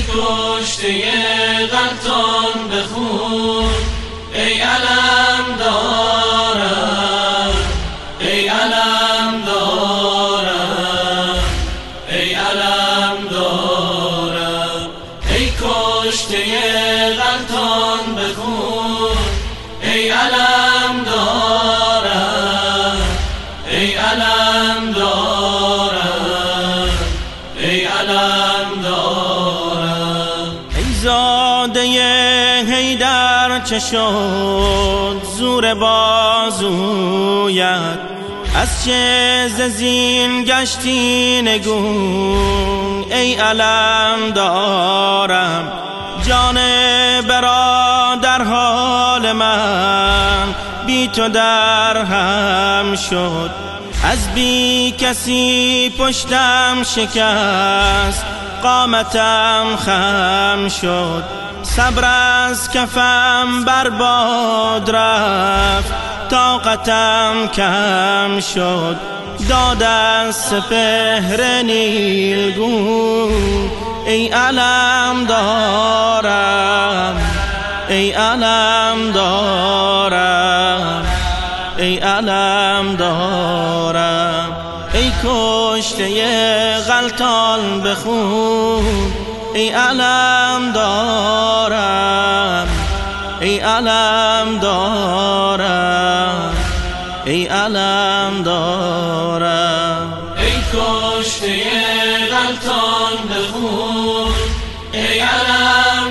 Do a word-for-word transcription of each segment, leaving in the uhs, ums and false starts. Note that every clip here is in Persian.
کشته غلطان بخون، ای علم دارم، ای علم دارم، ای علم دارم. ای کشته غلطان بخون، ای علم دارم، ای علم دارم، ای علم دارم. ای زاده حیدر چه شد زور بازویت، از چه ز زین گشتی نگون، ای علم دارم. جان برادر حال من بی تو در هم شد، از بی کسی پشتم شکست، قامتم خم شد. صبر از کفم برباد رفت، طاقتم کم شد. داد از سپهر نیلگون، ای علم دارم، ای علم دارم، ای علم دارم. ای کشته غلطان بخون، ای علم دارم، ای علم دارم، ای علم دارم. ای کشته غلطان بخون، ای علم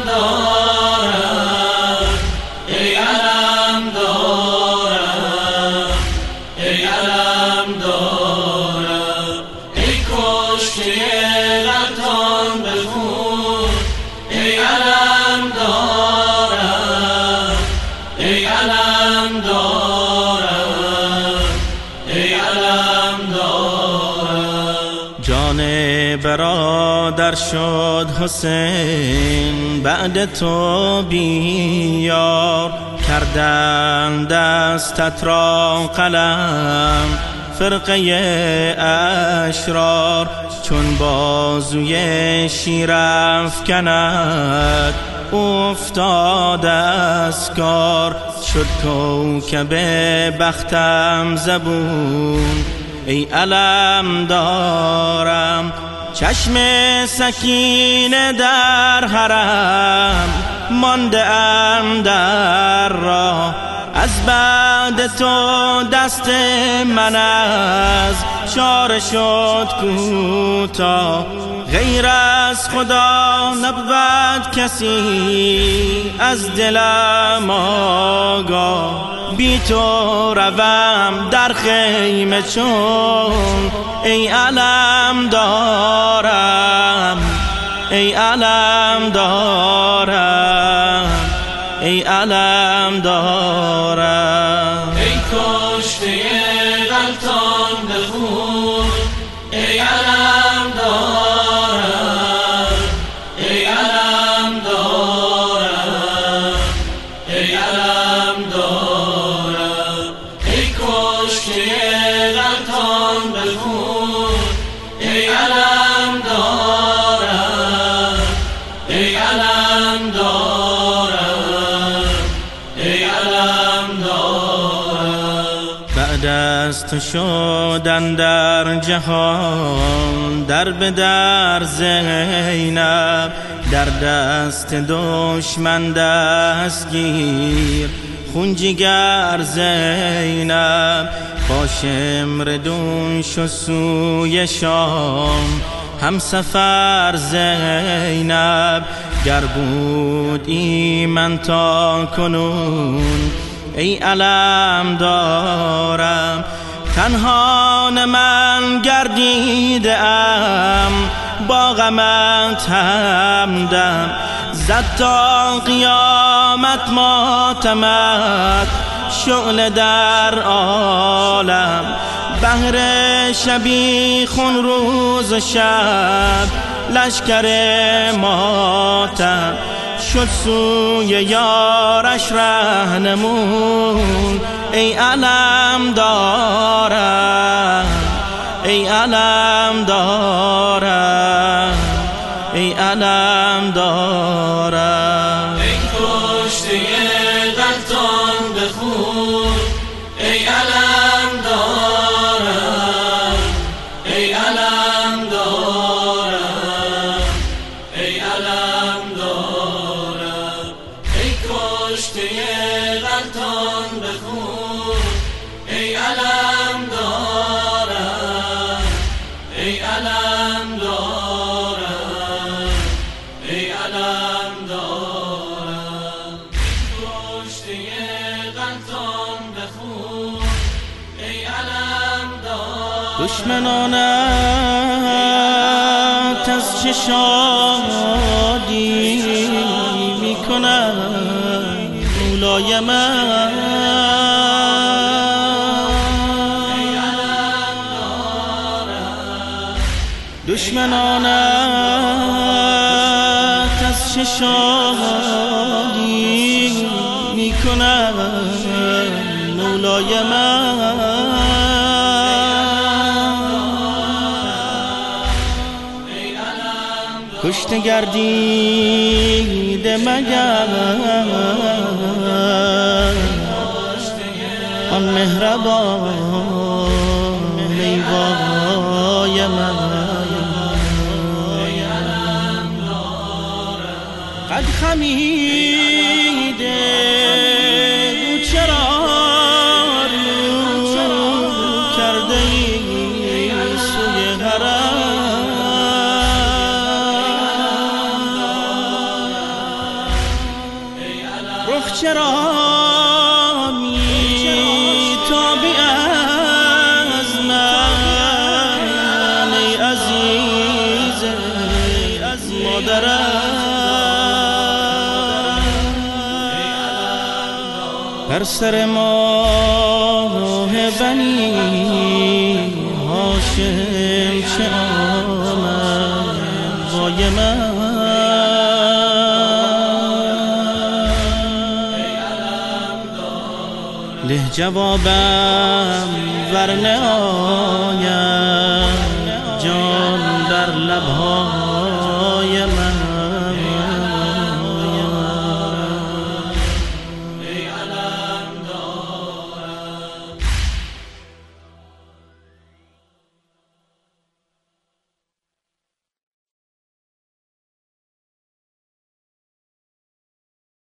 دارم، ای علم دارم، ای علم دارم. ای کشته غلطان بخون، ای علم دارم، ای علم دارم، ای علم دارم. جان برادر شد حسین بعد تو بیار، کردن دستت را قلم فرقه اشرار. چون بازوی شیر افکند افتاد از کار، شد کوکب بختم زبون، ای علم دارم. چشم سکینه در حرم مانده ام در راه، از بعد تو دست من از چاره شد کوتاه. غیر از خدا نبود کسی از دلم آگاه، بی تو روم در خیمه چون، ای علم دارم، ای علم دارم، ای علم دارم. ای کشته غلطان بخون، ای علم دارم، ای علم دارم، ای علم دارم. ای کشته غلطان بخون، ای علم دارم، ای علم دارم، ای علم دارم. بعد از تو شدن در جهان، در به در زینب، در دست دشمن دستگیر، خون جگر زینب. با شمردون شد سوی شام، هم سفر زینب. گر بود ایمن تا کنون، ای علم دارم. تنها من گردیده ام، با غمت همدم. زد تا قیامت ماتمت، شعله در عالم. بهر شبی خون روز و شب، لشکر ماتم. شد سوی یارش رهنمون، ای علم دارم، ای علم دارم، ای علم دارم. دشمنانت از چه شادی میکنند مولای من. دشمنانت از چه شادی میکنند مولای من. کشته گردیده مگر آن مهربان لیوای من. قد خمیده دو چرا رو کرده ای سوی حرم. رخ چرا می تابی از من ای عزیز مادرم. بر سر ماه بنی هاشم چه آمد وای من. له جوابم ورنه آیم جان در لبها